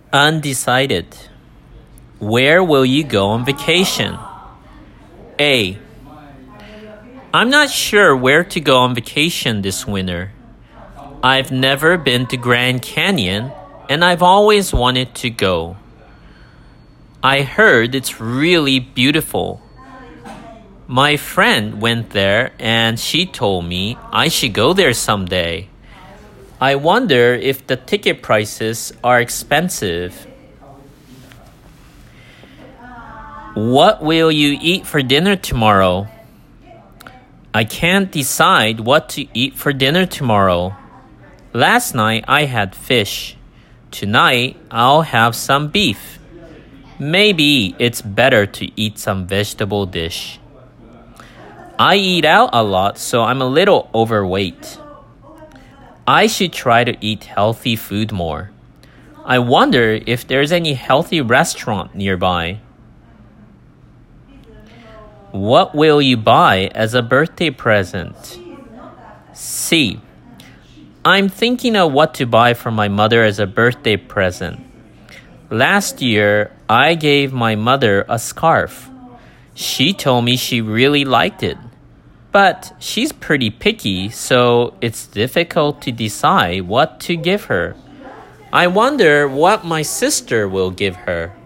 Undecided. Where will you go on vacation? A. I'm not sure where to go on vacation this winter. I've never been to Grand Canyon, and I've always wanted to go. I heard it's really beautiful. My friend went there and she told me I should go there someday. I wonder if the ticket prices are expensive. What will you eat for dinner tomorrow? I can't decide what to eat for dinner tomorrow. Last night I had fish. Tonight I'll have some beef. Maybe it's better to eat some vegetable dish. I eat out a lot, so I'm a little overweight. I should try to eat healthy food more. I wonder if there's any healthy restaurant nearby. What will you buy as a birthday present? C. I'm thinking of what to buy for my mother as a birthday present. Last year, I gave my mother a scarf. She told me she really liked it. But she's pretty picky, so it's difficult to decide what to give her. I wonder what my sister will give her.